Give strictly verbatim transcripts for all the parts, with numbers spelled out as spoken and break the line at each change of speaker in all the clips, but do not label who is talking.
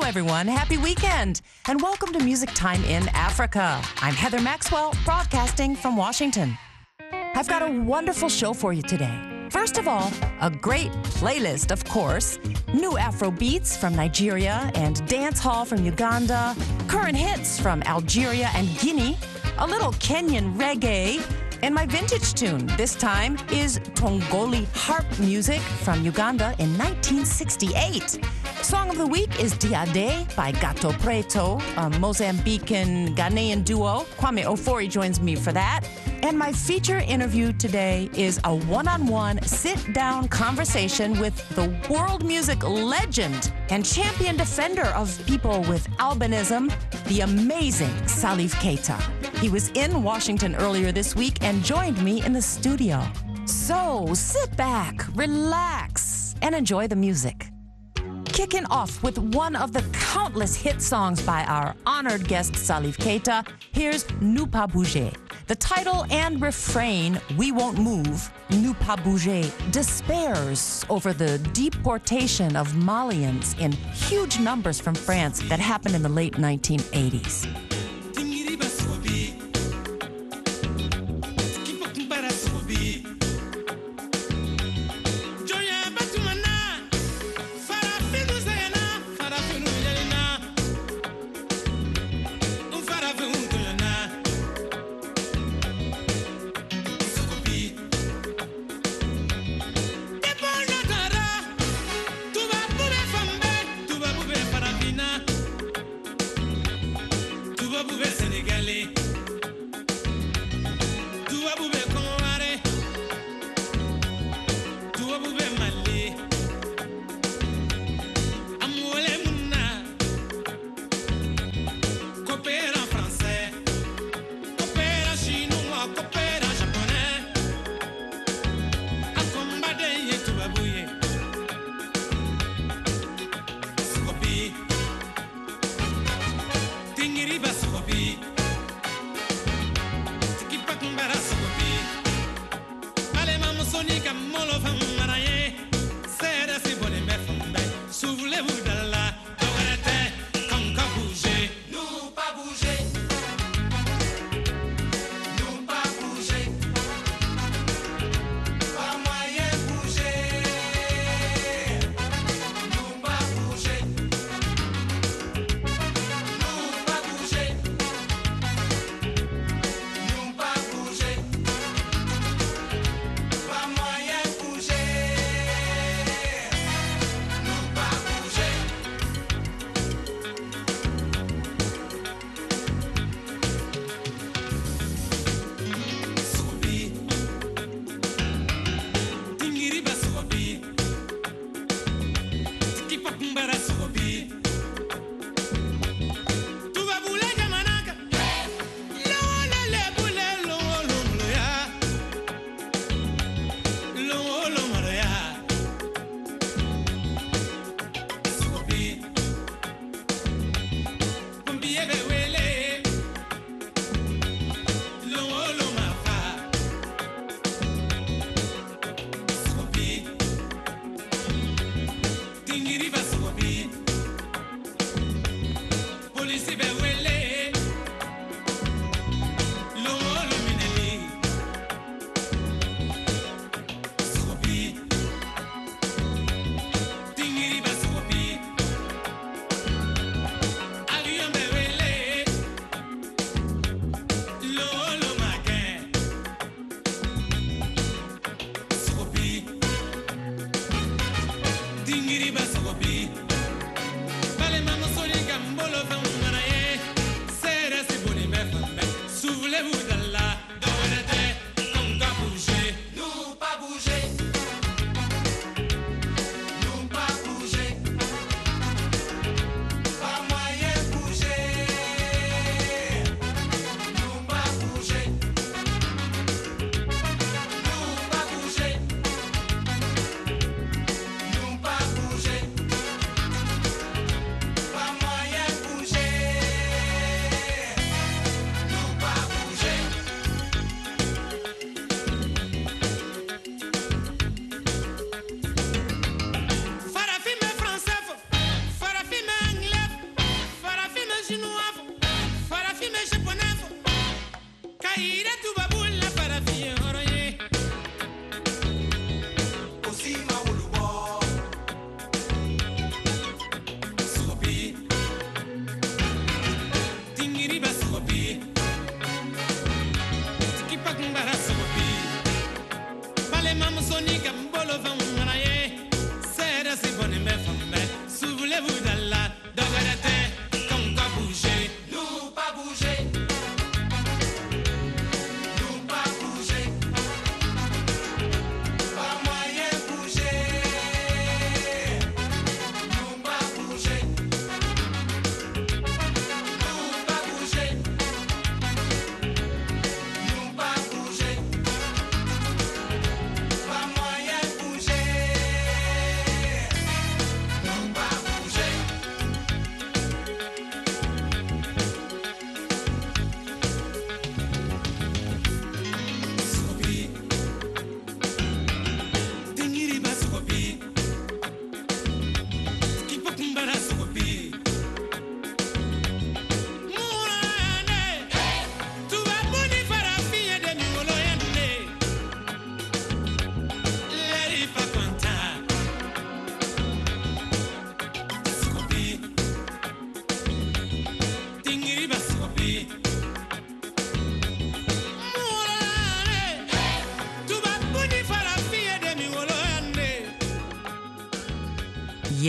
everyone. Happy weekend. And welcome to Music Time in Africa. I'm Heather Maxwell, broadcasting from Washington. I've got a wonderful show for you today. First of all, a great playlist, of course. New Afro beats from Nigeria and dance hall from Uganda. Current hits from Algeria and Guinea. A little Kenyan reggae. And my vintage tune this time is Tongoli harp music from Uganda in nineteen sixty-eight. Song of the week is Diade by Gato Preto, a Mozambican Ghanaian duo. Kwame Ofori joins me for that. And my feature interview today is a one-on-one sit-down conversation with the world music legend and champion defender of people with albinism, the amazing Salif Keita. He was in Washington earlier this week and joined me in the studio. So sit back, relax, and enjoy the music. Kicking off with one of the countless hit songs by our honored guest Salif Keita, here's "Nous pas bouger." The title and refrain, "We won't move," "Nous pas bouger," despairs over the deportation of Malians in huge numbers from France that happened in the late nineteen eighties.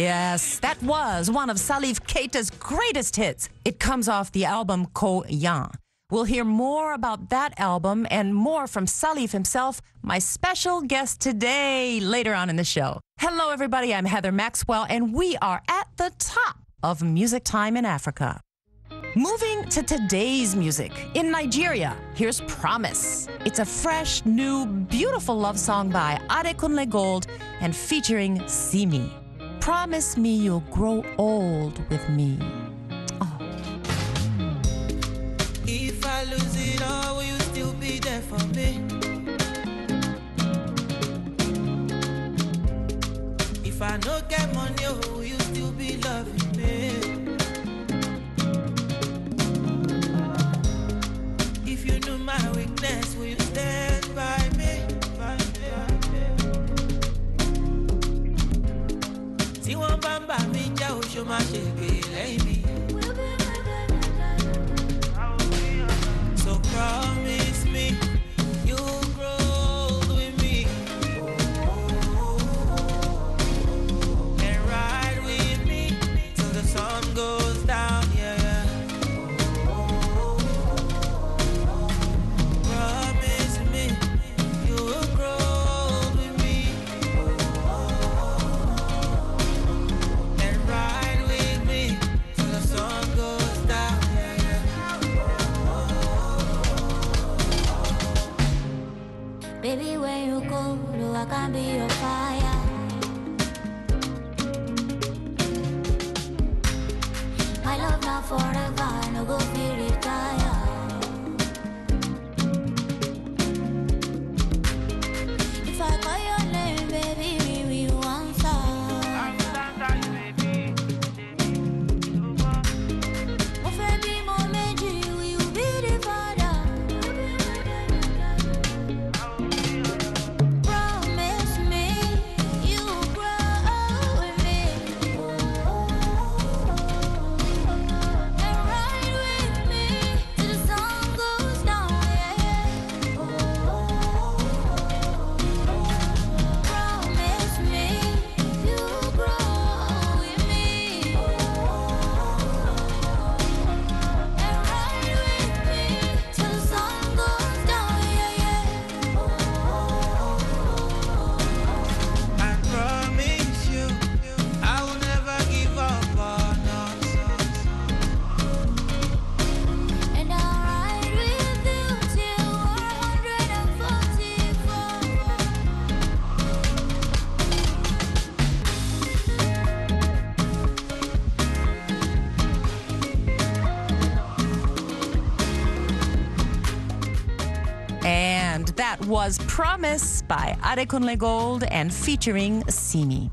Yes, that was one of Salif Keita's greatest hits. It comes off the album Ko Yan. We'll hear more about that album and more from Salif himself, my special guest today, later on in the show. Hello, everybody. I'm Heather Maxwell, and we are at the top of Music Time in Africa. Moving to today's music. In Nigeria, here's Promise. It's a fresh, new, beautiful love song by Adekunle Gold and featuring Simi. Promise me you'll grow old with me. Oh.
If I lose it all, will you still be there for me? If I no get money, will you still be loving me? If you knew my weakness, will you stand by me? See one bamba me, Joe, show my shake, lady. So promise me you'll grow with me and ride with me till the sun goes down, yeah, yeah. Promise me you'll grow with me and ride with me till the sun goes down, yeah, yeah.
Baby, when you go, I can be your fire. My love now forever, no go be retire. If I call your name, baby, we will answer. Mo fẹ́ bímọ méjì, we will be the father. Promise me you grow with me and ride with me till the sun goes down, yeah. Promise me you grow with me and ride with me till the sun goes down, yeah, yeah.
I promise you, I will never give up on us.
And I'll ride with you till one hundred forty-four.
And that was Promise by Adekunle Gold and featuring Simi.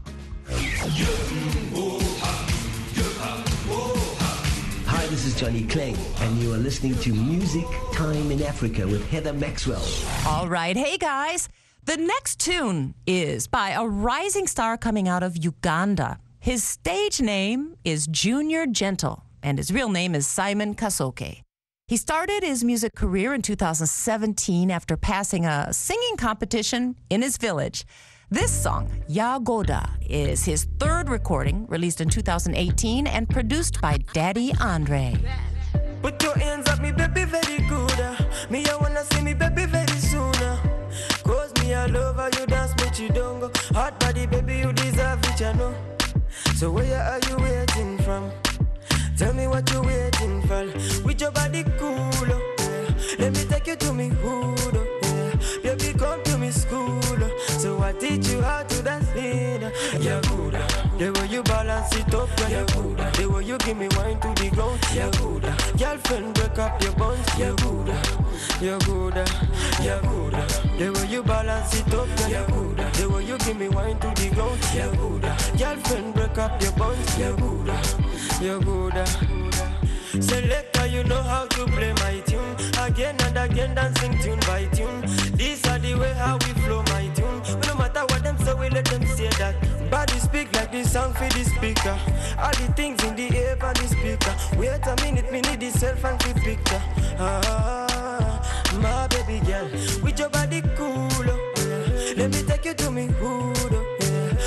Hi, this is Johnny Clegg, and you are listening to Music Time in Africa with Heather Maxwell.
All right, hey guys. The next tune is by a rising star coming out of Uganda. His stage name is Junior Gentle, and his real name is Simon Kasoke. He started his music career in two thousand seventeen after passing a singing competition in his village. This song, Yagoda, is his third recording, released in two thousand eighteen and produced by Daddy Andre.
Put your hands up, me baby, very good. uh. Me, I wanna see me baby very soon. uh. Cause me, I love how you dance, but you don't go. Hot body, baby, you deserve it, you know. So where are you waiting from? Tell me what you waiting for. With your body cool, oh, yeah. Let me take you to me hood, oh, yeah. Baby, come to me school, oh. So I teach you how to dance it. uh. Yeah, good. uh. The way you balance it up, yeah, yeah, good. uh. The way you give me wine to the ground, yeah, good. uh. Girlfriend, break up your bones, yeah, good. uh. Yeah, good. uh. Yeah, good. uh. The way you balance it up, yeah, yeah, good. uh. The way you give me wine to the ground, yeah, good. uh. Girlfriend, break up your bones, yeah, good. uh. Yeah, good. uh. Selector, you know how to play my tune. Again and again, dancing tune by tune. These are the way how we flow my tune. But no matter what them say, we let them say that. Body speak like this song for the speaker. All the things in the air for the speaker. Wait a minute, me need the self and the picture. Ah, my baby girl, with your body cool, oh, yeah. Let me take you to me hood, oh, yeah. Baby,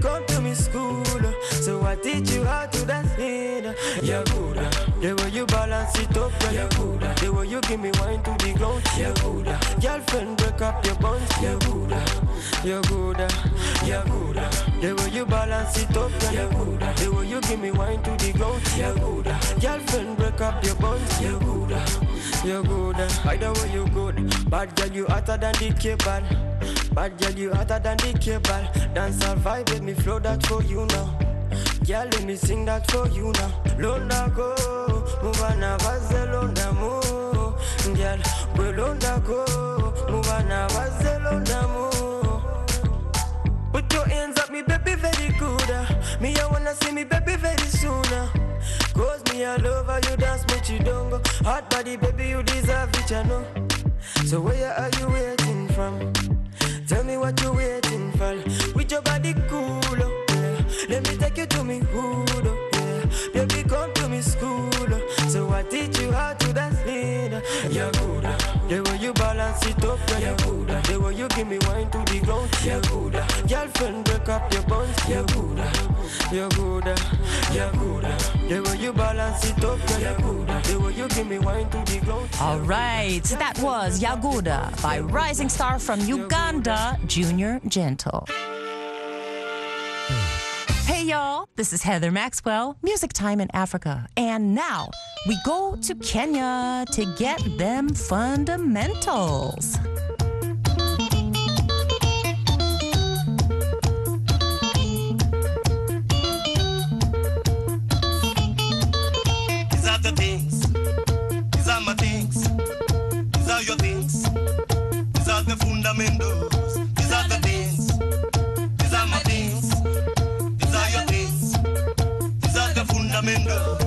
come to me school. So I teach you how to dance in. You're good. The way you balance it up, girl, you're good. The way you give me wine to the ground, you're good. Girlfriend, break up your bones, you're good. You're good. You're good. The way you balance it up, girl, you're good. The way you give me wine to the ground, you're good. Girlfriend, break up your bones, you're good. You're good. Either way you good. Bad girl, you hotter than the cable. Bad girl, you hotter than the cable. Dance or vibe, let me flow that for you now. Girl, let me sing that for you now. Londa go, move on a vaze, londa mo. Girl, we londa go, move on a vaze, londa mo. Put your hands up, me baby, very good. uh. Me, I wanna see me baby very soon. uh. Cause me, I love how you dance, me chidongo. Hot body, baby, you deserve it, I know. So where are you waiting from? Tell me what you waiting for. With your body cool, oh, yeah. Let me take you to me hood, oh, yeah. Baby, come to me school, oh. So I teach you how to dance in. You're good. The way you balance it up, yeah, you're good. The way you give me wine to the ground, you're good. Girlfriend, break up your bones, you're good. You're good. You're good. The way you balance it up, yeah, you're good. The way you give me wine to the ground.
All right, that was Yaguda by rising star from Uganda, Junior Gentle. Hey y'all, this is Heather Maxwell, Music Time in Africa. And now we go to Kenya to get them fundamentals.
These are the things. These are my things. These are your things. These are the fundamentals. These are the things. These are my things. These are your things. These are the fundamentals.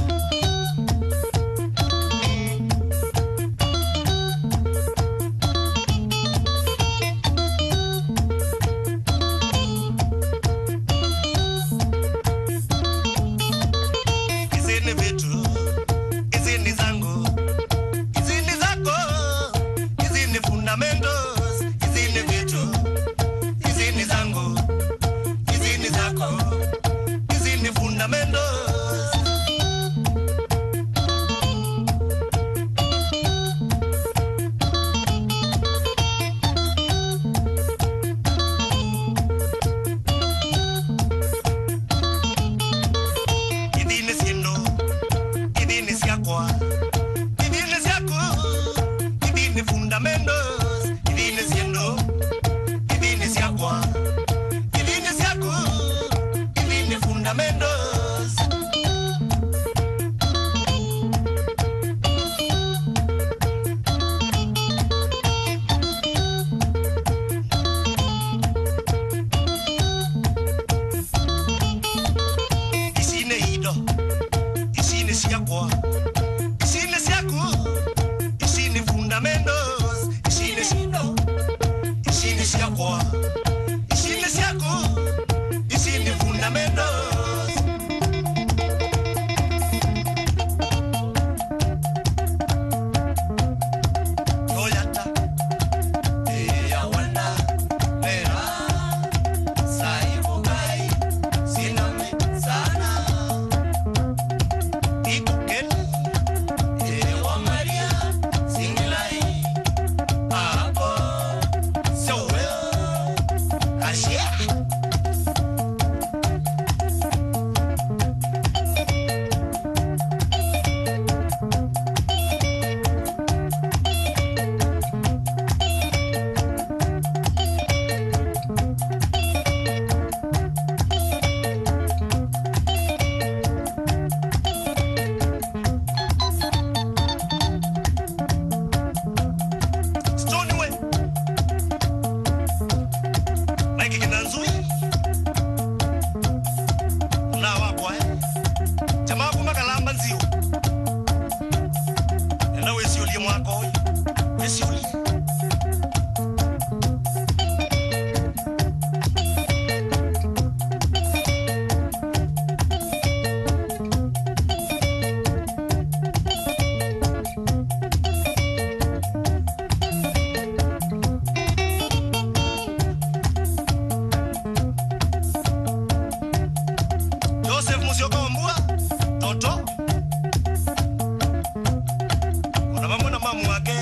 Izini vitu, izini zangu, izini zako, izini fundamentals, izini vitu, izini zangu, izini zako, izini fundamentals. Idini siendo, idini siakwa, idini siako, idini fundamentals, idini siendo, idini siakwa, idini siako, idini fundamentals. Isine ido, isine siakwa, isine siako, isine fundamentals, isine sido, isine siakwa, isine siako, isine fundamentals. Toyota, eh, awanda, lera, saibukai, siname sana. Ikukel, eh, wa Maria, singilai, ako, sowe, ashia. Stony way. Like Kinanzui. Na wakwa eh. Jamaa kuma kalamba nzio. Na wesi uli mwako. Wesi uli. Totombua, Toto. Unavamona mamu wake.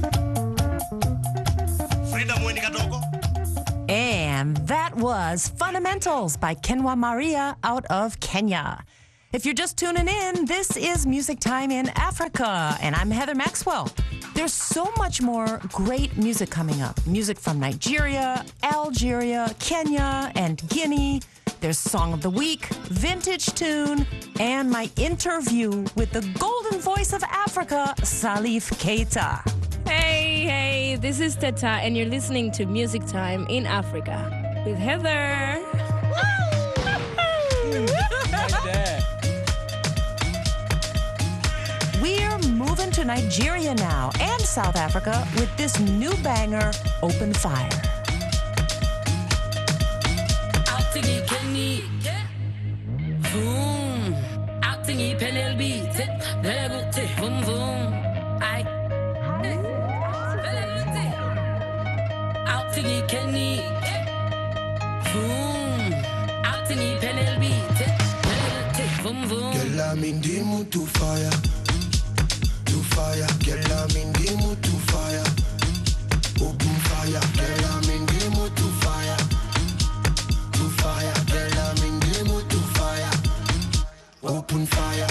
Frida Mweni Katoko.
And that was Fundamentals by Kenwa Maria out of Kenya. If you're just tuning in, this is Music Time in Africa, and I'm Heather Maxwell. There's so much more great music coming up. Music from Nigeria, Algeria, Kenya, and Guinea. There's Song of the Week, Vintage Tune, and my interview with the golden voice of Africa, Salif Keita.
Hey, hey, this is Teta, and you're listening to Music Time in Africa with Heather.
We're moving to Nigeria now and South Africa with this new banger, Open Fire.
Girl, I'm in the mood to fire, to fire. Girl, I'm in the mood to fire, open fire. Girl, I'm in the mood to fire, to fire. Girl, I'm in the mood to fire, open fire.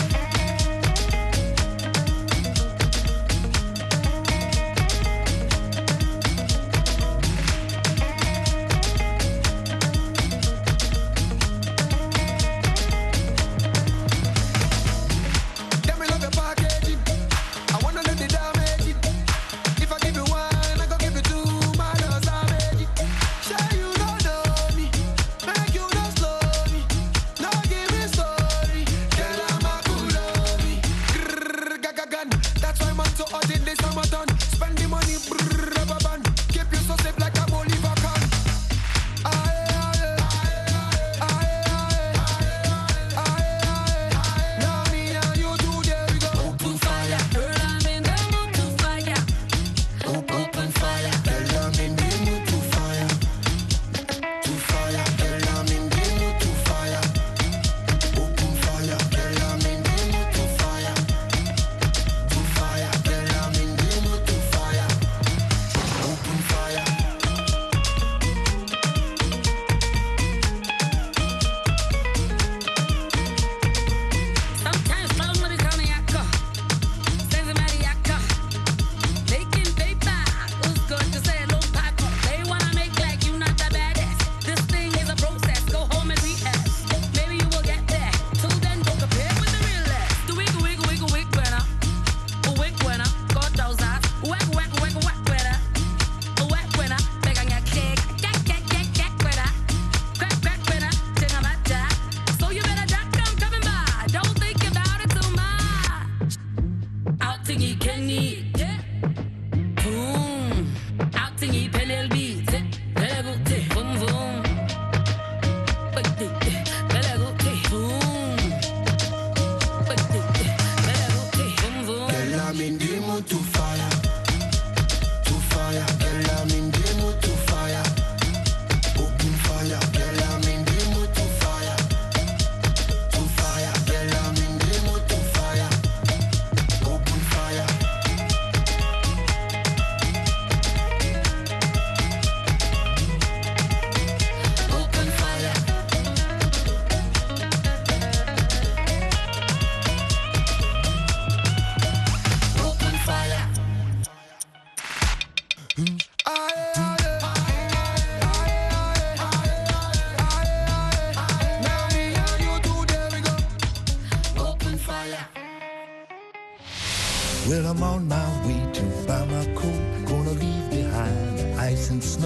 Well, I'm on my way to Bamako, gonna leave behind the ice and snow.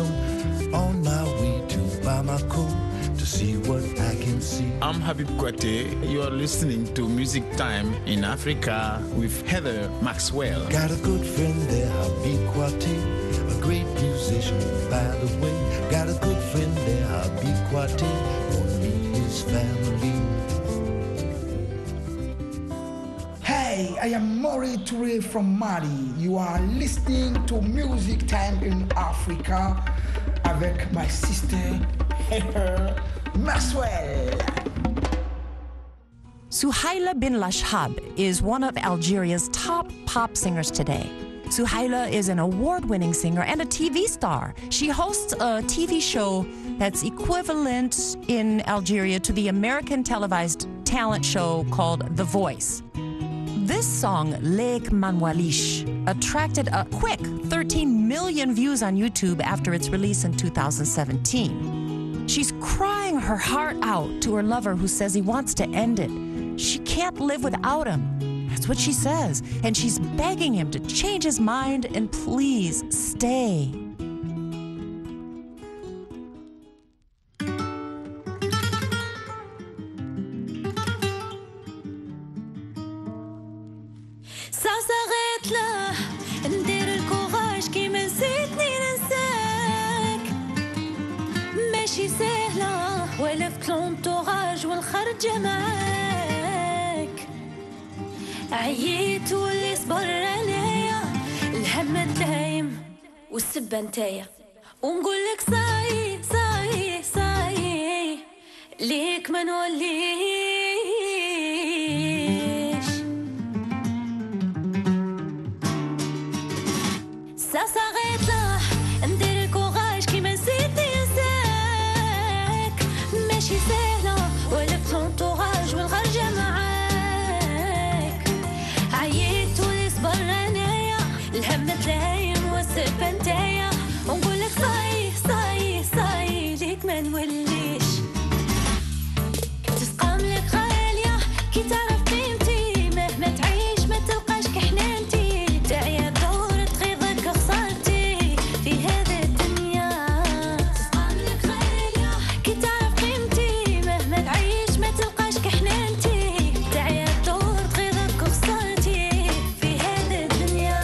On my way to Bamako to see what I can see.
I'm Habib Kwate. You are listening to Music Time in Africa with Heather Maxwell.
Got a good friend there, Habib Kwate, a great musician, by the way. Got a good friend there, Habib Kwate, gonna meet his family.
Hey, I am Maury Touré from Mali. You are listening to Music Time in Africa avec my sister, Heather Maxwell.
Souhaila bin Lashab is one of Algeria's top pop singers today. Souhaila is an award-winning singer and a T V star. She hosts a T V show that's equivalent in Algeria to the American televised talent show called The Voice. This song, Lek Manwalish, attracted a quick thirteen million views on YouTube after its release in two thousand seventeen. She's crying her heart out to her lover who says he wants to end it. She can't live without him. That's what she says. And she's begging him to change his mind and please stay.
صغيت له ندير الكوراج كي ما نسيتني ننساك ماشي سهلة ولفت لونطوراج والخرجة معاك عييت واللي صبر عليا الهم تلايم والسبة نتايا ونقولك صاي صاي صاي ليك ما نوليش صغيت له ندير الكوراج كي ما نسيتني ننساك ماشي سهلة ولفت لونطوراج والخرجة معاك عييت واللي صبر انايا الهم تلايم والسبة نتايا ونقولك صاي صاي صاي ليك ما نوليش تسقام لك غالية كي تعرف قيمتي مهما تعيش ما تلقاش كحنانتي تعيا دور تغيظك خسارتي في هذا الدنيا تسقام لك غالية كي تعرف قيمتي مهما تعيش ما تلقاش كحنانتي تعيا دور تغيظك خسارتي في هذا الدنيا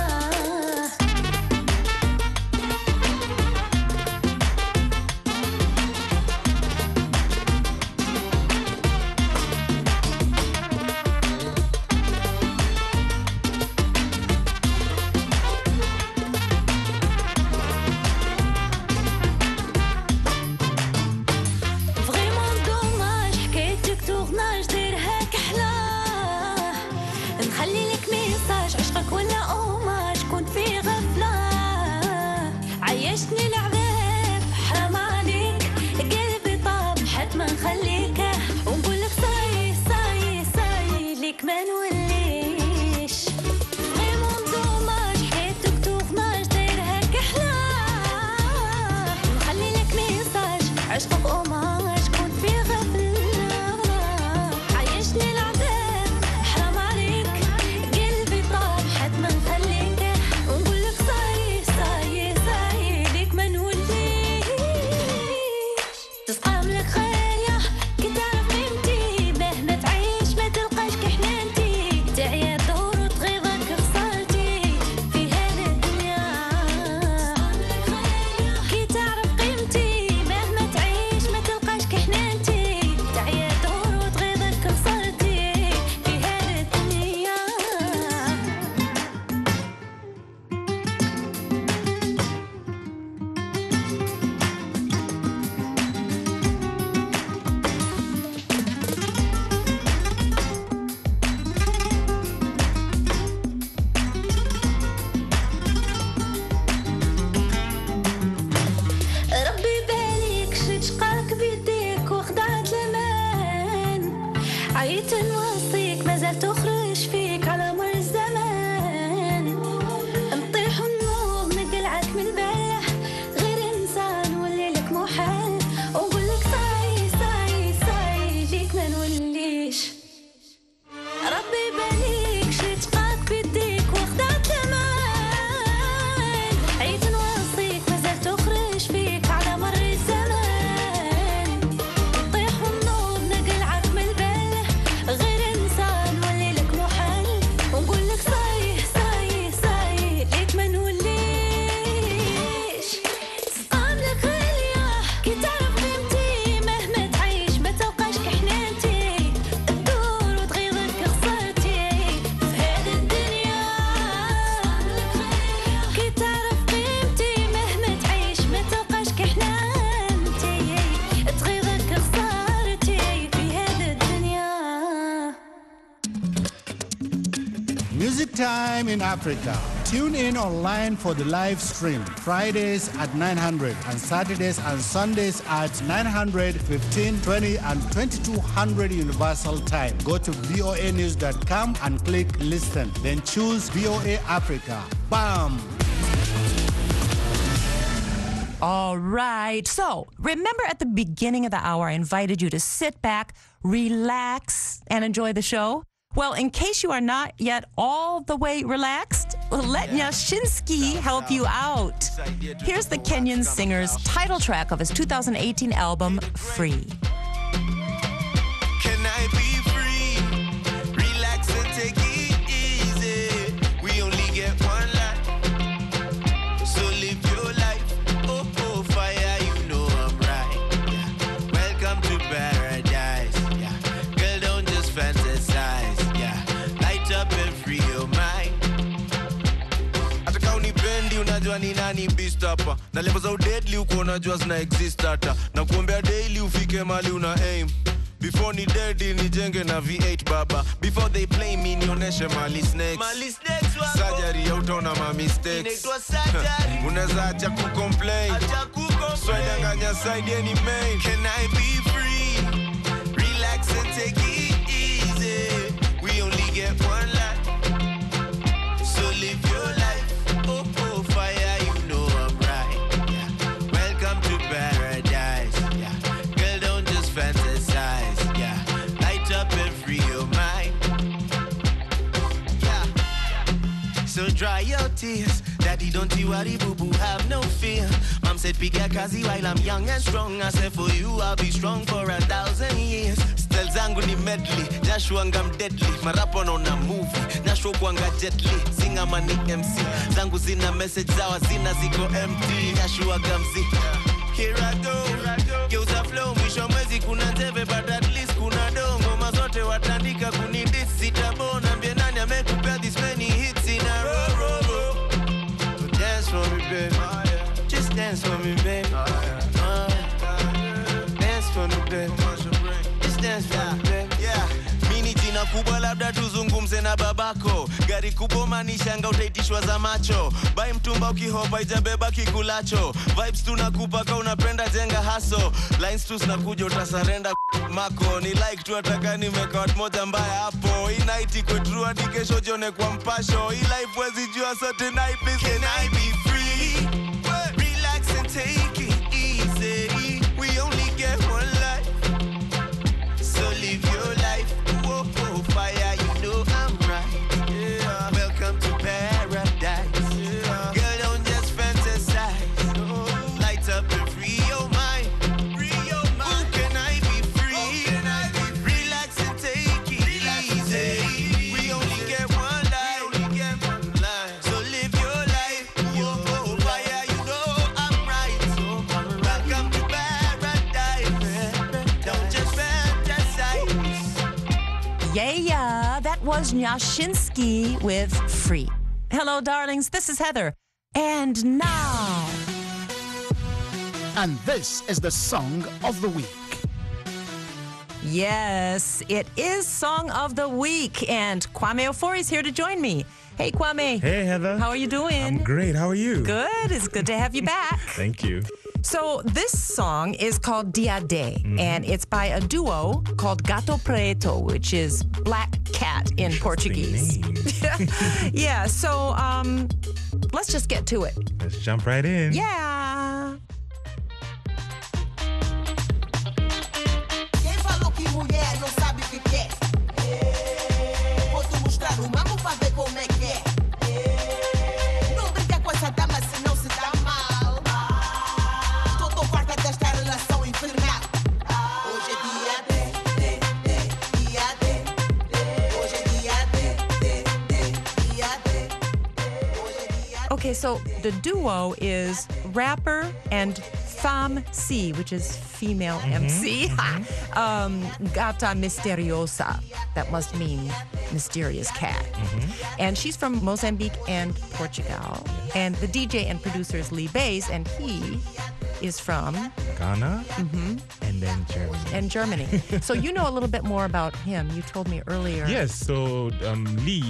فريمون دوماج حكايتك تغناش ديرها كحلاه نخلي لك ميساج عشقك ولا اوماج كنت في غفلة عيشتني العذاب حرام عليك قلبي طاب حتما نخليك ونقولك صاي صاي صاي ليك ما نوليش فريمون دوماج حكايتك تغناش ديرها كحلاه نخلي لك ميساج عشقك اوماج كنت في غفلة عيشني العذاب حرام عليك قلبي طاب حتما نخليك ونقولك صاي صاي صاي ليك ما نوليش تسقام لك خالية كي تعرف قيمتي مهما تعيش ما تلقاش كحنانتي تعيا دور وتغيظك خسارتي في هذا الدنيا كي تعرف قيمتي مهما تعيش ما تلقاش كحنانتي تعيا دور وتغيظك خسارتي في هذا الدنيا ربي بالك شد شقاك بيديك وخدعت الأمان عيت نوصيك مازال تخرج فيك على مر الزمان نطيح ونوض نقلعك من البله غير إنسان واللي لك محال ونقولك صاي صاي صاي ليك ما نوليش ربي بالك شد شقاك بيديك وخدعت الأمان عيت نوصيك مازال تخرج فيك على مر الزمان نطيح ونوض نقلعك من البله غير إنسان واللي لك محال
Music Time in Africa. Tune in online for the live stream. Fridays at nine hundred and Saturdays and Sundays at nine hundred, fifteen, twenty and twenty-two hundred Universal Time. Go to V O A news dot com and click listen. Then choose V O A Africa. Bam!
All right. So remember at the beginning of the hour, I invited you to sit back, relax, and enjoy the show? Well, in case you are not yet all the way relaxed, let Nyashinsky help you out. Here's the Kenyan singer's title track of his two thousand eighteen album, Free.
Can I be free? Relax and take it easy. We only get one life, so live your life. Oh, oh, fire, you know I'm right. Yeah. Welcome to paradise. Yeah. Girl, don't just fantasize. Yeah. Light up and free your mind. Ataka unipendi unajua ni nani beast hapa. Na level za deadly uko unajua zina exist hata. Na kuombea daily ufike mali una aim. Before ni dead nijenge na V eight baba. Before they play me nioneshe mali snakes. Mali snakes wako. Surgery ya utaona ma mistakes. Inaitwa surgery. Unaweza acha kucomplain. Acha kucomplain. Swedanganya side any main. Can I be free? Relax and take it easy. We only get one life, so live your life. Oh, oh, fire, you know I'm right. Yeah. Welcome to paradise. Yeah. Girl, don't just fantasize. Yeah. Light up and free your mind. Yeah. So dry your tears. Daddy, don't you worry, boo-boo, have no fear. Mom said, piga kazi while I'm young and strong. I said, for you, I'll be strong for a thousand years. Still zangu ni medley, Joshua ngam deadly. Marapo on a movie, Joshua kwanga jetly. Singa mani M C, zangu zina message zawa zina ziko empty. Joshua gamzi, here I go. Geuza flow, mwisho mwezi kuna teve, but at least kuna dongo. Mazote watandika kunidis, sitabona. Mbie nani amekupea this many hits in a row, row, row. So dance for me, baby. Just dance for me, baby. Uh, dance for me, baby. Just dance for me, baby. Yeah. Mini jina kubwa labda tuzungumze na babako. Gari kubwa manishanga utaitishwa za macho. Bai mtumba ukihopa ijabeba kikulacho. Vibes tunakupa ka unapenda jenga haso. Lines tu zinakuja utasarenda mako. Ni like tu ataka nimeka watu moja mbaya hapo. Hii night iko true hadi kesho jione kwa mpasho. Hii life wezi jua so tonight please can I be free? Relax and take it easy. We only get one life, so live your life. Whoa, whoa, fire, you know I'm right. Yeah. Welcome to paradise. Yeah. Girl, don't just fantasize. No. Light up and free your mind. Free your mind. Ooh, can I be free? Oh, can I be free? Relax and take it Relax easy. Take we only get one life. We only get one life. So live your life. Whoa, whoa, fire, you know I'm right. So welcome to paradise. Don't just fantasize.
Yeah, yeah, that was Nyashinsky with Free. Hello, darlings, this is Heather. And now...
And this is the Song of the Week.
Yes, it is Song of the Week, and Kwame Ofori is here to join me. Hey, Kwame.
Hey, Heather.
How are you doing?
I'm great. How are you?
Good. It's good to have you back.
Thank you.
So this song is called Dia De, mm-hmm. and it's by a duo called Gato Preto, which is black cat in Portuguese. Yeah, so um, let's just get to it.
Let's jump right in.
Yeah.
Quem falou que mulher não sabe o que quer? Vou te mostrar o mambo pra ver como é que é. Não brinca com essa dama senão se dá mal. Tô tão farta desta relação infernal. Hoje é dia de, de, de, dia de. Hoje é dia de, de, de, dia de. Hoje é dia de.
Okay, so the duo is rapper and Femme C, which is female mm-hmm, M C. Mm-hmm. um, Gata Misteriosa. That must mean mysterious cat. Mm-hmm. And she's from Mozambique and Portugal. And the D J and producer is Lee Bays, and he is from
Ghana
mm-hmm.
and then Germany.
And Germany. So you know a little bit more about him. You told me earlier.
Yes, so um, Lee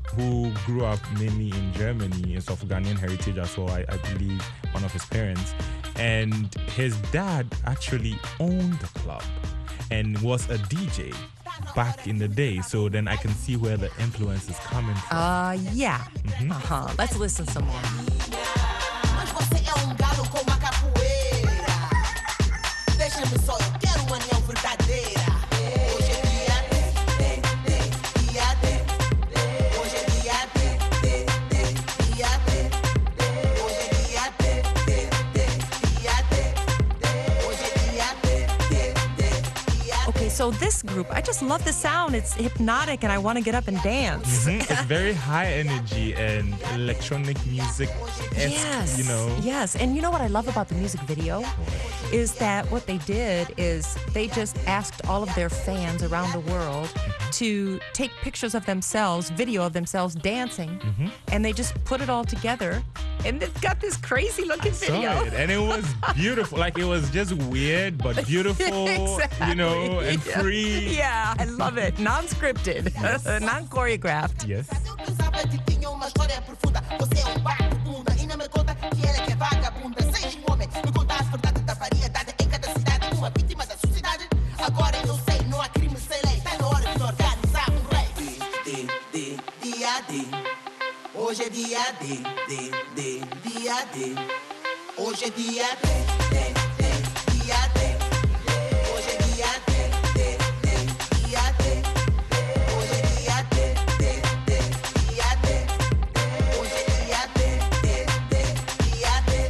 who grew up mainly in Germany, is of Ghanaian heritage as well, I, I believe, one of his parents. And his dad actually owned the club and was a D J back in the day. So then I can see where the influence is coming from.
Uh, yeah.
Mhm.
Uh-huh. Let's listen some more.
Mas você é um galo com uma capoeira. Deixa-me só, eu quero uma união verdadeira. Hoje é dia D, D, D, dia D. Hoje é dia D, D, D, dia D. Hoje é dia D, D, D, dia D. Hoje é dia D, D, D, dia D.
Okay, so this group, I just love the sound. It's hypnotic and I want to get up and dance.
Mhm. It's very high energy and electronic music.
Yes.
You know.
Yes. And you know what I love about the music video? Is that what they did is they just asked all of their fans around the world to take pictures of themselves, video of themselves dancing,
Mhm.
and they just put it all together. And it's got this crazy looking
Saw
video.
it, and it was beautiful. Like, it was just weird but beautiful, you know, and
Yeah.
free.
Yeah, I love it. Non-scripted, non-choreographed.
Yes.
Pensava que tinha uma história profunda. Você é um vagabundo e não me conta que ela é que é vagabunda. Seja um homem, me conta a verdade da variedade em cada cidade. Uma vítima da sociedade. Agora eu sei, não há crime sem lei. Está na hora de organizar um rei. D, D, D, dia D. Hoje é dia D, D, D, dia D. Hoje é dia D, D, D, dia D. Hoje é dia D, D, D, dia D. Hoje é dia D, D, D, dia D. Hoje é dia D, D, D, dia D.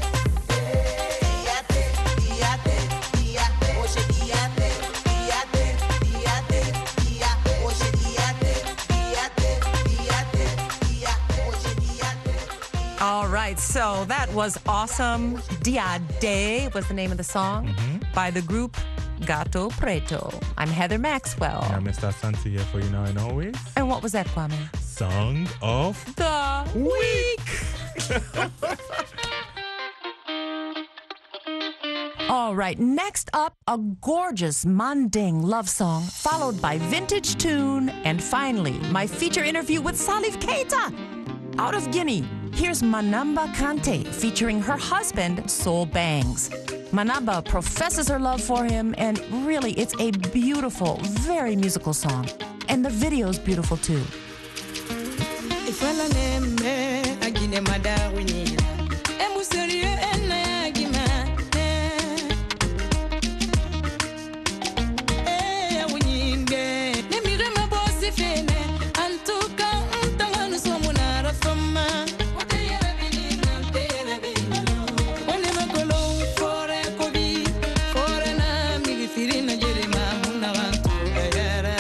Dia D, dia D, dia. Hoje é dia D, dia D, dia D, dia. Hoje é dia D, dia D, dia D, dia. Hoje é dia D.
All right, so that was awesome. Dia De was the name of the song by the group Gato Preto. I'm Heather Maxwell.
Yeah, Mister Santi here for you now and always.
And what was that, Kwame?
Song of
The week. All right, next up, a gorgeous Manding love song, followed by vintage tune, and finally, my feature interview with Salif Keita. Out of Guinea, here's Manamba Kante featuring her husband, Soul Bangs. Manamba professes her love for him, and really, it's a beautiful, very musical song. And the video's beautiful too.
Ifala neme agine madawini emuseriyo ena agima eh awunyimbe nemire mabosi fene antuka ntangano somuna rafama oteyere binina teyere binina one makolo fore kobi fore na migifirina jerema munna wantu ayara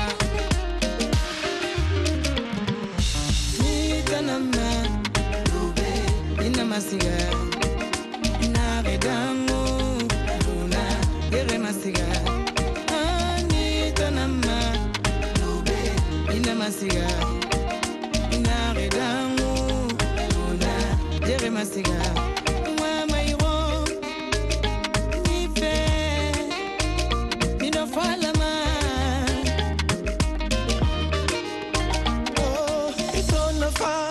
masiga na redango luna gere masiga ani tanama lube ina masiga na redango luna gere masiga mama iro ni fe ina falama
oh it's on the fire.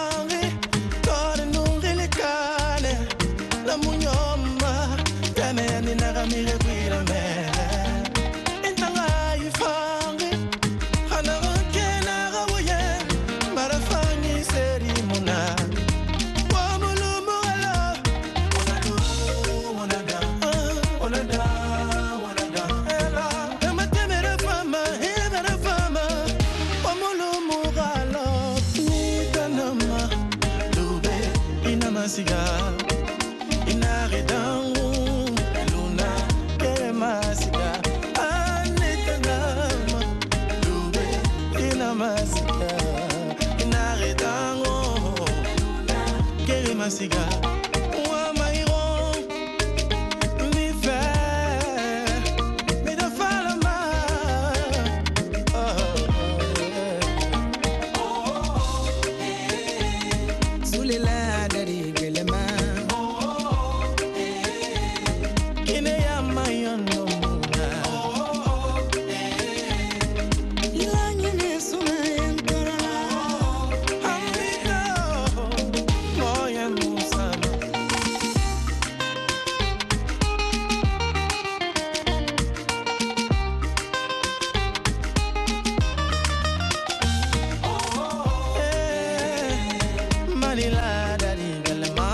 La munyoma, teme ni nagamire kwira me. Intanga ifangi, hana kena gawoye, marafangi seri muna. Wamulu muala, wanada, wanada, wanada, wanada. Ela, ema temere fama, emere fama. Wamulu muala, ni tanama, lube inamasiga. Inaredangu luna kere masiga anetanama lube ina masiga inaredangu luna kere masiga wa mairo mi fe mi da falama
sulela dari gelema
I'm
Sulila dari galama.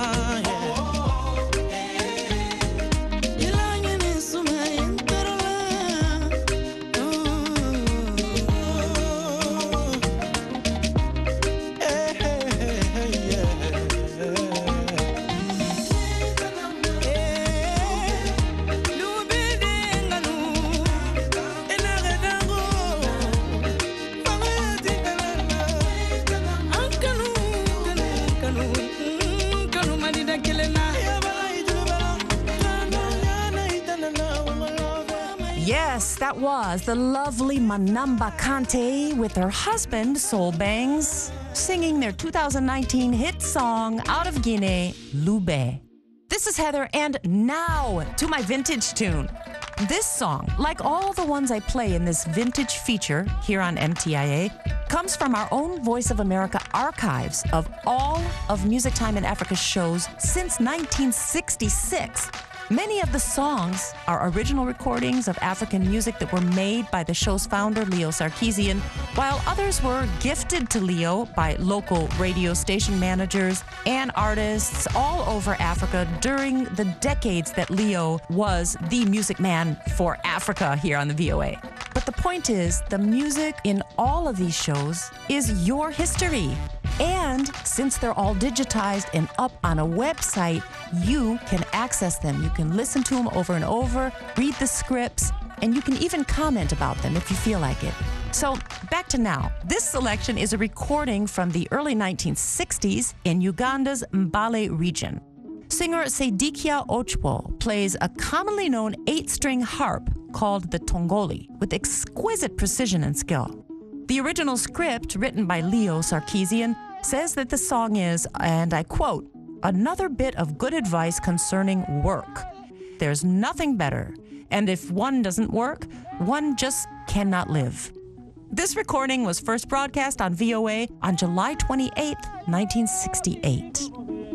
Yes, that was the lovely Manamba Kante with her husband, Soul Bangs, singing their two thousand nineteen hit song out of Guinea, Lube. This is Heather, and now to my vintage tune. This song, like all the ones I play in this vintage feature here on M T I A, comes from our own Voice of America archives of all of Music Time in Africa's shows since nineteen sixty-six. Many of the songs are original recordings of African music that were made by the show's founder, Leo Sarkeesian, while others were gifted to Leo by local radio station managers and artists all over Africa during the decades that Leo was the music man for Africa here on the V O A. But the point is, the music in all of these shows is your history. And since they're all digitized and up on a website, you can access them. You can listen to them over and over, read the scripts, and you can even comment about them if you feel like it. So back to now. This selection is a recording from the early nineteen sixties in Uganda's Mbale region. Singer Sedikia Ochwo plays a commonly known eight-string harp called the tongoli with exquisite precision and skill. The original script, written by Leo Sarkeesian, says that the song is, and I quote, another bit of good advice concerning work. There's nothing better, and if one doesn't work, one just cannot live. This recording was first broadcast on V O A on July twenty-eighth, nineteen sixty-eight.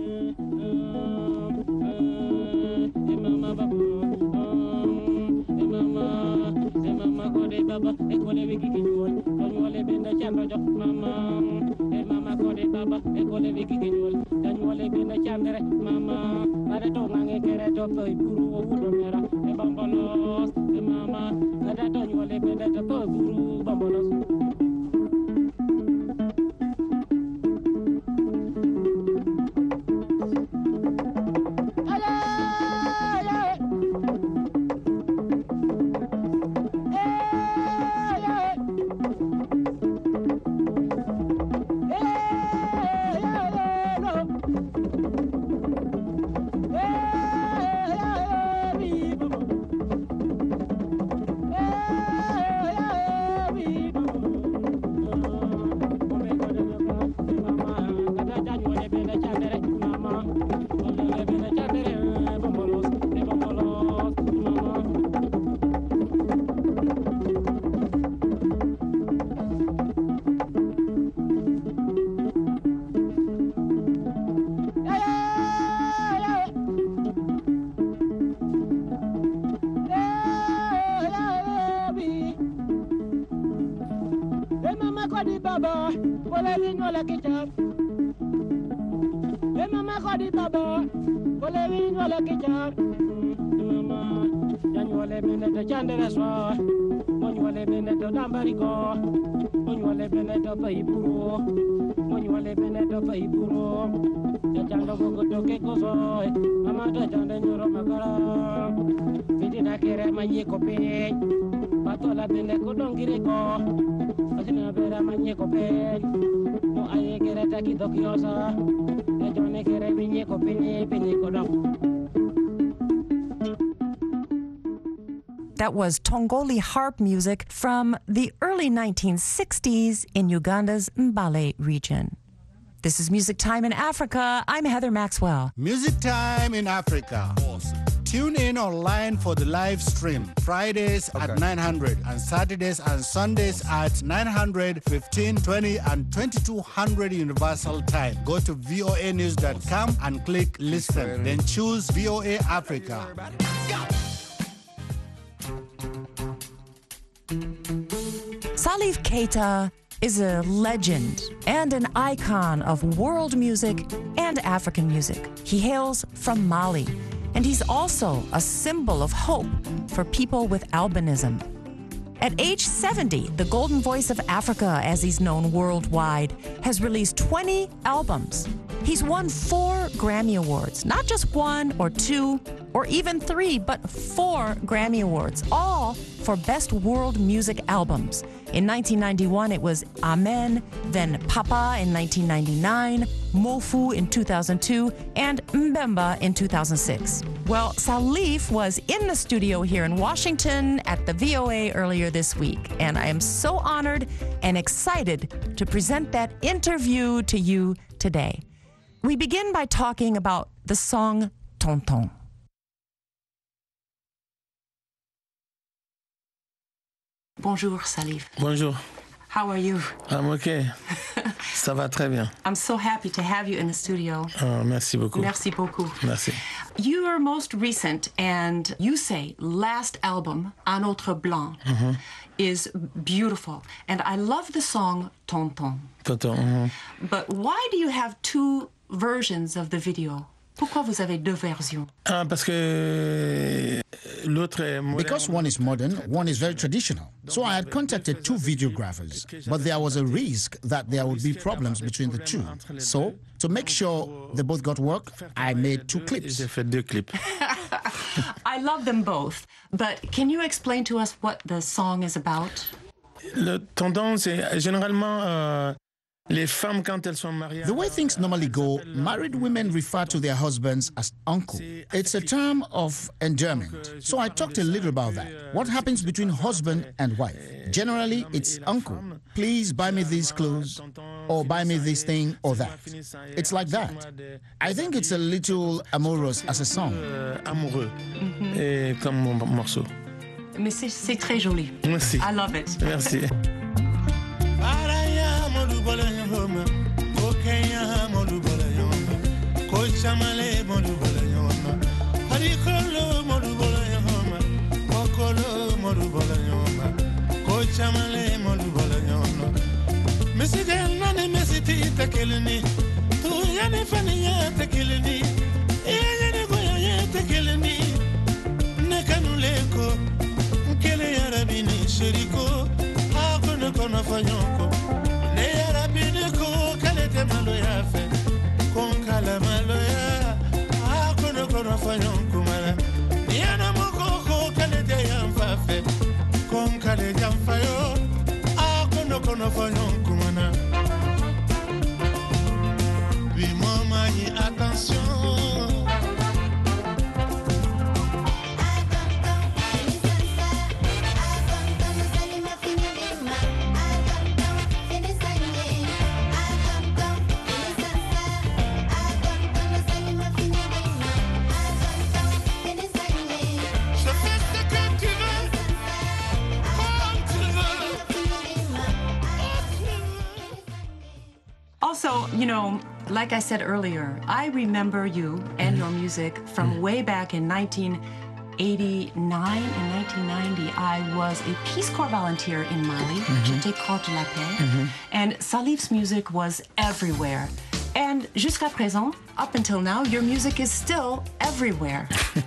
Baba, ekole wiki kinyol, tanyole benda chando jo mama. E mama kode baba, ekole wiki kinyol, tanyole benda chandere mama. Ada to ngange kere to to iburu ulo mera, e bambolos, e mama. Ada tanyole benda to to iburu bambolos.
That was Tongoli harp music from the early nineteen sixties in Uganda's Mbale region. This is Music Time in Africa. I'm Heather Maxwell.
Music Time in Africa. Awesome. Tune in online for the live stream Fridays okay. at nine hundred and Saturdays and Sundays at nine hundred, fifteen, twenty and twenty-two hundred Universal Time. Go to V O A news dot com and click listen. Then choose V O A Africa.
Salif Keita is a legend and an icon of world music and African music. He hails from Mali, and he's also a symbol of hope for people with albinism. At age seventy, the Golden Voice of Africa, as he's known worldwide, has released twenty albums. He's won four Grammy Awards, not just one or two or even three, but four Grammy Awards, all for Best World Music Albums. In nineteen ninety-one, it was Amen, then Papa in nineteen ninety-nine, Mofu in two thousand two, and Mbemba in two thousand six. Well, Salif was in the studio here in Washington at the V O A earlier this week, and I am so honored and excited to present that interview to you today. We begin by talking about the song Tonton. Bonjour, Salif.
Bonjour.
How are you?
I'm okay. Ça va très bien.
I'm so happy to have you in the studio.
Oh, merci beaucoup.
Merci beaucoup.
Merci.
Your most recent and, you say, last album, Un Autre Blanc,
Mm-hmm.
is beautiful. And I love the song Tonton.
Tonton. Mm-hmm.
But why do you have two versions of the video? Pourquoi vous avez deux versions?
Ah, parce que l'autre est moderne.
Because one is modern, one is very traditional. So I had contacted two videographers, but there was a risk that there would be problems between the two. So, to make sure they both got work, I made two clips.
J'ai fait deux clips.
I love them both, but can you explain to us what the song is about?
Le tonton, c'est généralement euh, les femmes quand elles sont mariées.
The way things normally go, married women refer to their husbands as uncle. It's a term of endearment. So I talked a little about that. What happens between husband and wife? Generally, it's uncle. Please buy me these clothes, or buy me this thing or that. It's like that. I think it's a little amorous as a song.
Amoureux, et comme mon morceau.
Mais c'est, c'est très joli.
Merci.
I love it.
Merci.
Also, you know, like I said earlier, I remember you and your music from way back in nineteen eighty-nine and nineteen ninety. I was a Peace Corps volunteer in Mali, J'étais Corps de la Paix, and Salif's music was everywhere. And jusqu'à présent, up until now, your music is still everywhere.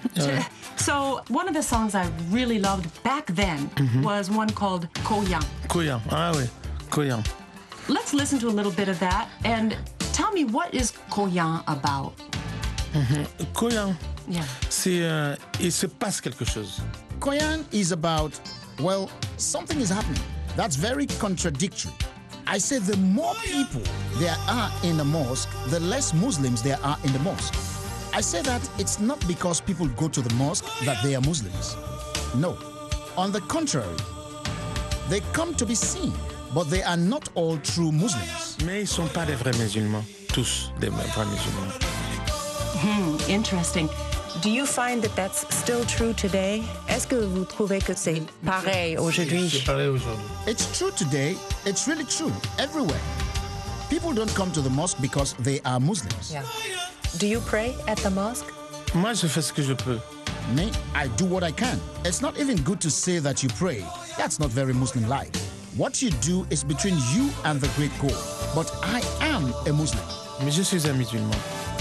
So one of the songs I really loved back then was one called Koyan.
Koyan, ah oui, Koyan.
Let's listen to a little bit of that and tell me, what is Koyan about?
Mm-hmm. Koyan,
Yeah.
c'est euh, il se passe quelque chose.
Koyan is about, well, something is happening. That's very contradictory. I say the more people there are in a mosque, the less Muslims there are in the mosque. I say that it's not because people go to the mosque that they are Muslims. No. On the contrary, they come to be seen, but they are not all true Muslims.
Mais ils sont pas des vrais musulmans, tous des vrais musulmans.
Hmm, interesting. Do you find that that's still true today? Est-ce que vous trouvez que c'est pareil aujourd'hui?
C'est pareil aujourd'hui.
It's true today. It's really true everywhere. People don't come to the mosque because they are Muslims.
Yeah. Do you pray at the mosque?
Moi, je fais ce que je peux.
Me, I do what I can. It's not even good to say that you pray. That's not very Muslim-like. What you do is between you and the great God. But I am a Muslim.
Mais je suis un musulman.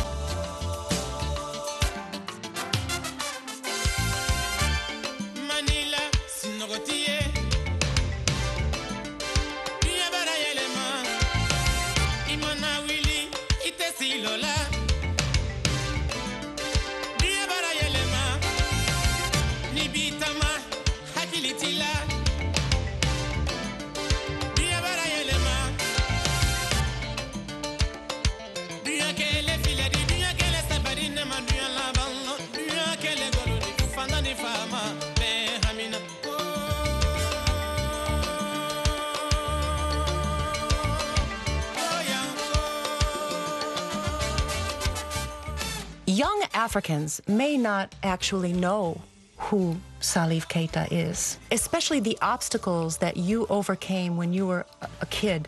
Young Africans may not actually know who Salif Keita is, especially the obstacles that you overcame when you were a kid.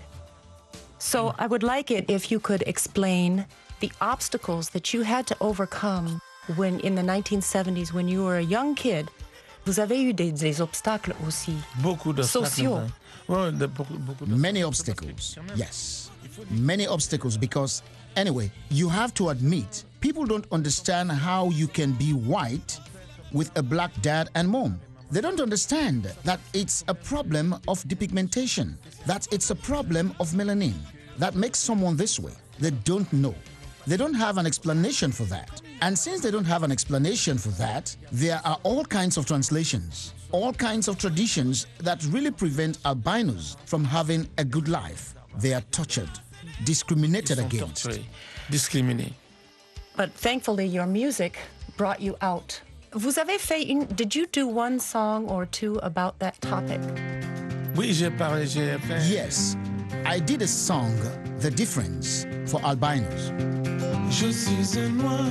So I would like it if you could explain the obstacles that you had to overcome when in the nineteen seventies, when you were a young kid. Vous avez eu des, des obstacles aussi.
Beaucoup d'obstacles.
Sociaux.
Ouais, de, beaucoup, beaucoup
Many obstacles, yes. Many obstacles because, anyway, you have to admit, people don't understand how you can be white with a black dad and mom. They don't understand that it's a problem of depigmentation, that it's a problem of melanin that makes someone this way. They don't know. They don't have an explanation for that. And since they don't have an explanation for that, there are all kinds of translations, all kinds of traditions that really prevent albinos from having a good life. They are tortured, discriminated against.
Discriminés.
But thankfully, your music brought you out. Vous avez fait une, did you do one song or two about that topic?
Oui, j'ai parlé, j'ai fait.
Yes, I did a song, The Difference, for albinos.
Je suis un noir,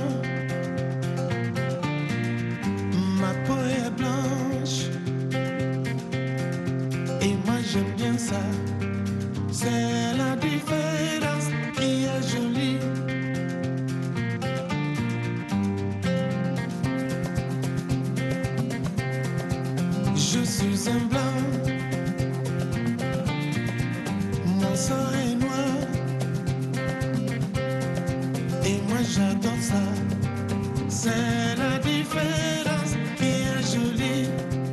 ma peau est blanche, et moi j'aime bien ça. C'est la différence qui est jolie. Je suis un blanc, mon sang est noir, et moi j'adore ça. C'est la différence qui est jolie.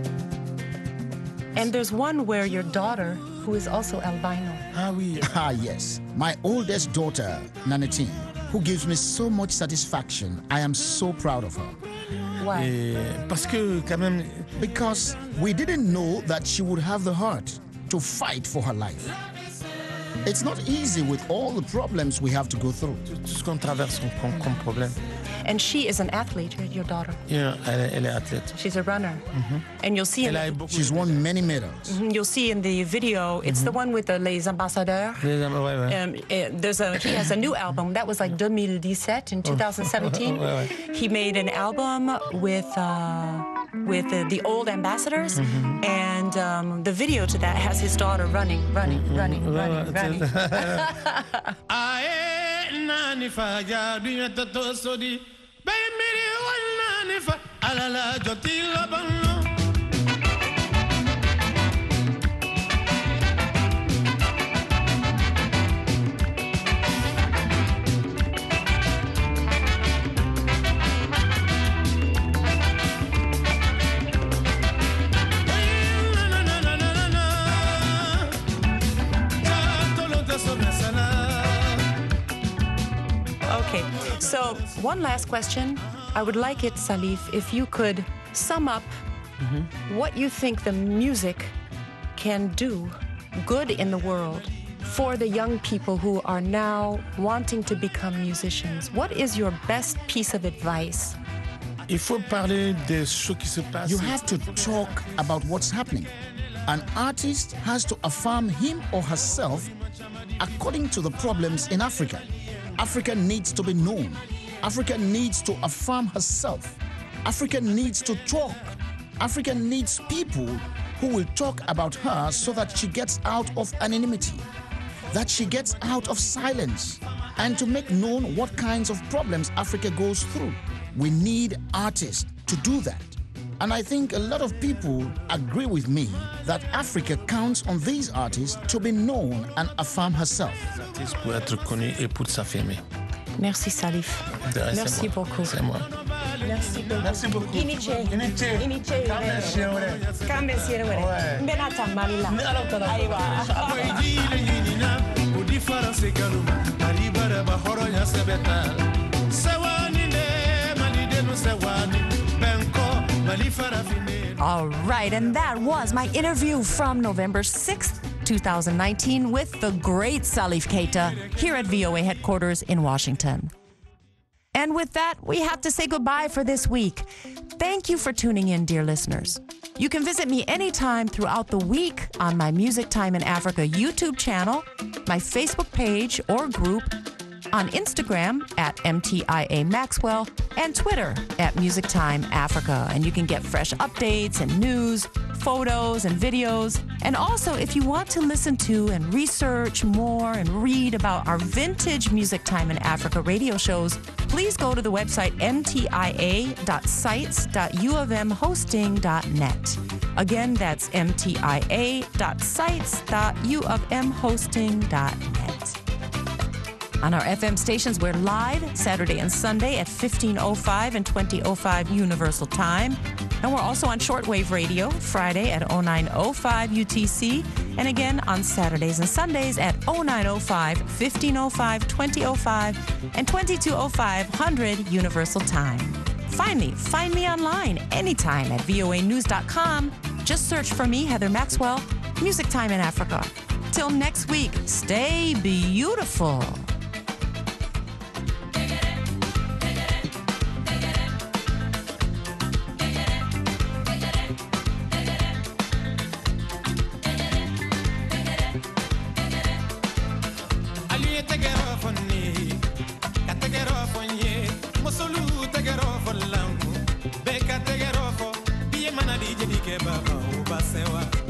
And there's one where your daughter, who is also albino.
Ah oui. Ah yes. My oldest daughter, Nanetine, who gives me so much satisfaction. I am so proud of her.
Why?
Et parce que quand même,
because we didn't know that she would have the heart to fight for her life. It's not easy with all the problems we have to go through.
Tout ce qu'on traverse comme, comme problème.
And she is an athlete, your daughter.
Yeah, elle, elle est athlète.
She's a runner.
Mm-hmm.
And you'll see...
In the, she's won many medals.
Mm-hmm, you'll see in the video, it's mm-hmm. the one with the Les Ambassadeurs.
Les, ouais, ouais.
Um, uh, there's a, he has a new album. That was like twenty seventeen, in twenty seventeen.
ouais, ouais.
He made an album with... Uh, with uh, the old ambassadors, mm-hmm. and um, the video to that has his daughter running, running, mm-hmm. running, running, running. Okay, so one last question. I would like it, Salif, if you could sum up mm-hmm. what you think the music can do good in the world for the young people who are now wanting to become musicians. What is your best piece of advice?
Il faut parler des choses qui se passent.
You have to talk about what's happening. An artist has to affirm him or herself according to the problems in Africa. Africa needs to be known. Africa needs to affirm herself. Africa needs to talk. Africa needs people who will talk about her so that she gets out of anonymity, that she gets out of silence, and to make known what kinds of problems Africa goes through. We need artists to do that. And I think a lot of people agree with me that Africa counts on these artists to be known and affirm herself.
Artiste pour être connu et pour s'affirmer.
Merci Salif. Merci beaucoup.
C'est moi.
Merci beaucoup.
Merci beaucoup.
Iniche.
Iniche.
Iniche. Kambe siere. Benata malila. Aiwa. All right, and that was my interview from November sixth, twenty nineteen with the great Salif Keita here at V O A headquarters in Washington. And with that, we have to say goodbye for this week. Thank you for tuning in, dear listeners. You can visit me anytime throughout the week on my Music Time in Africa YouTube channel, my Facebook page or group, on Instagram at M T I A Maxwell, and Twitter at Music Time Africa. And you can get fresh updates and news, photos and videos. And also, if you want to listen to and research more and read about our vintage Music Time in Africa radio shows, please go to the website m t i a dot sites dot u of m hosting dot net. Again, that's m t i a dot sites dot u of m hosting dot net. On our F M stations, we're live Saturday and Sunday at fifteen oh five and twenty oh five Universal Time. And we're also on shortwave radio Friday at oh nine oh five U T C. And again on Saturdays and Sundays at oh nine oh five, fifteen oh five, twenty oh five, and twenty-two oh five hundred Universal Time. Finally, find me online anytime at V O A news dot com. Just search for me, Heather Maxwell, Music Time in Africa. Till next week, stay beautiful.
Beka tegerofo, biye mana di jadi ke baba ubasewa.